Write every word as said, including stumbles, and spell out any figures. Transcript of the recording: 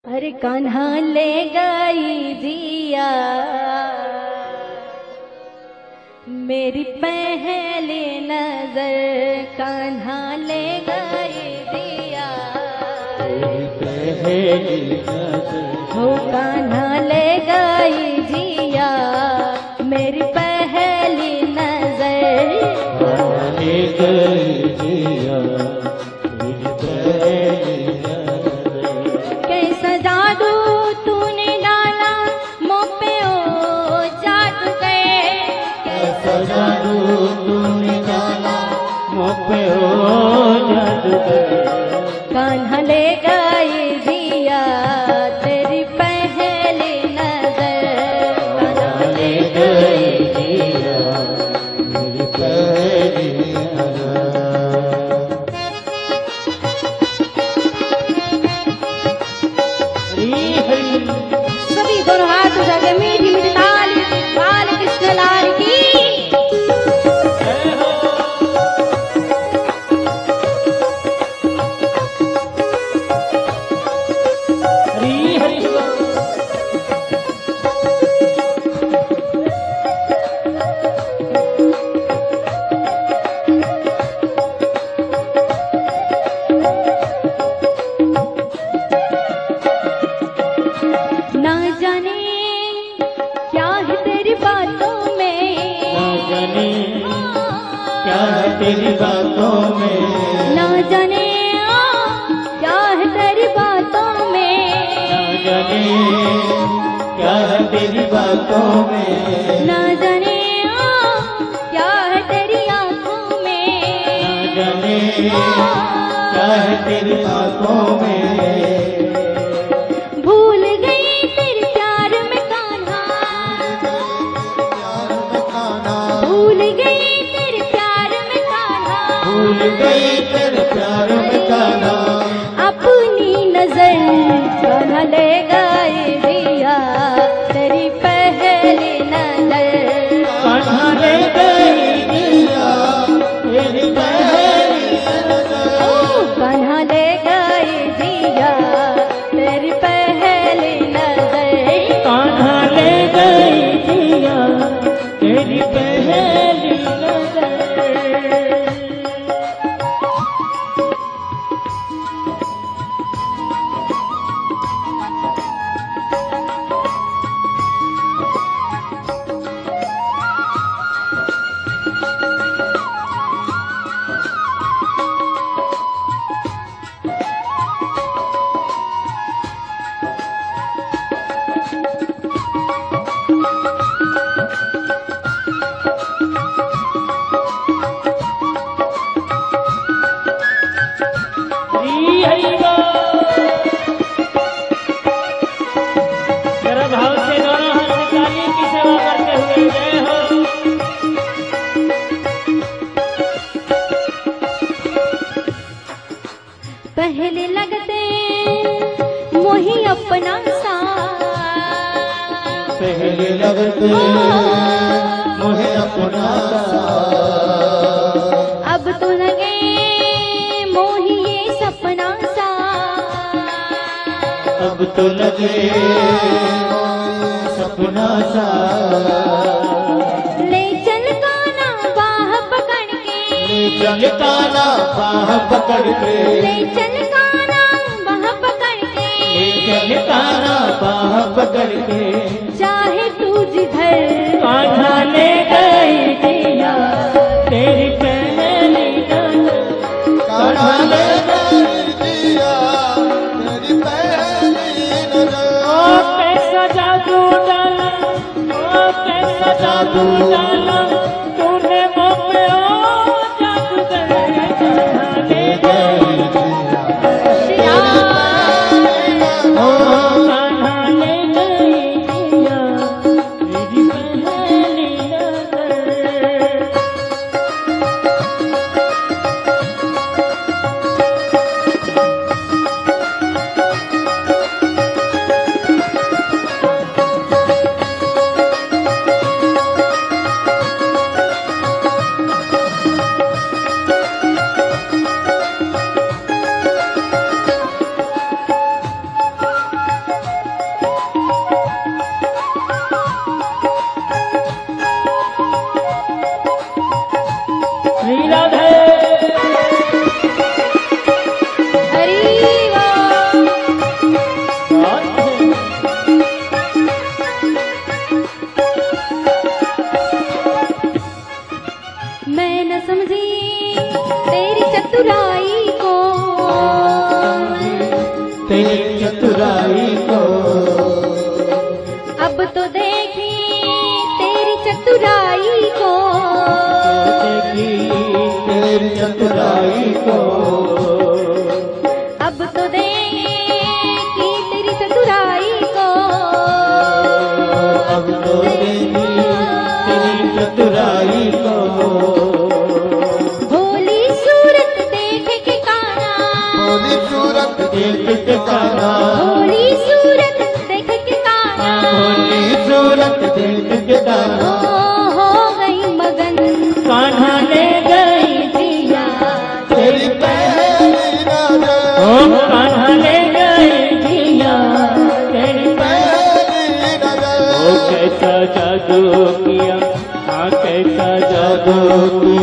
अरे कान्हा ले गई जिया मेरी पहली नजर, कान्हा ले गई जिया पहली नजर, हो कान्हा ले गई जिया मेरी पहली नजर, ले गई जिया मेरी पहली नजर। कैसा जादू तूने डाला मुँह पे ओ जादू गए, कैसा जादू तूने डाला मुँह पे ओ जादू गए, कान्हा ले गई जिया तेरी पहली नजर, कान्हा ले गई जिया मेरी पहली नजर। हरी हरी सभी दोनों हाथ उठा के मीठी मीठी ताली, बाल कृष्ण लाल की। जय हो। हरी हरी ना जाने क्या है तेरी बातों में, ना जाने क्या है तेरी बातों में, ना जाने क्या है तेरी बातों में, ना जाने क्या है तेरी बातों में, ना जाने क्या है तेरी आंखों में, ना जाने क्या है तेरी आंखों में। भूल गई तेरे प्यार में कान्हा, भूल गई तेरे प्यार में कान्हा, भूल गई तेरे प्यार में कान्हा, अपनी नजर कान्हा ले गई जिया तेरी पहली नजर, कान्हा ले गई जिया तेरी पहली नजर, ओ कान्हा ले गई जिया तेरी पहली नजर, कान्हा ले गई जिया तेरी पहली नजर। हरी हरी बोल। जरा भाव से दोनों हाथ निकालिए की सेवा करते हुए जय हो। पहले लगते मोही अपना सा, पहले लगते मुझे अपना सा, अब तो लगे मोही ये सपना सा, अब तो लगे सपना सा, ले चल काना बाह पकड़ के, चल काना बाह पकड़ के, ले चल काना बाह पकड़ के, चल काना बाह पकड़ के, चाहे तू जिधर कान्हा ले गई जिया तेरी पहली नजर, कान्हा ले गई जिया तेरी पहली नजर। ओ कैसा जादू डाला, ओ कैसा जादू डाला तूने मुँह पे ओ जादू गए, कान्हा ले गई जिया ओ कान्हा ले गई जिया तेरी पहली नजर। चतुराई को, देखी तेरी चतुराई को, अब तो देखी तेरी चतुराई को, अब तो देखी तेरी चतुराई को। भोली सूरत देख के काना, भोली सूरत देख के काना, भोली सूरत देख के काना, भोली सूरत देख के काना, ओ हो गई मगन, कान्हा ले गई जिया तेरी पहली नजर, ओ कान्हा ले गई जिया तेरी पहली नजर, ओ कैसा जादू किया, हाँ कैसा जादू जादू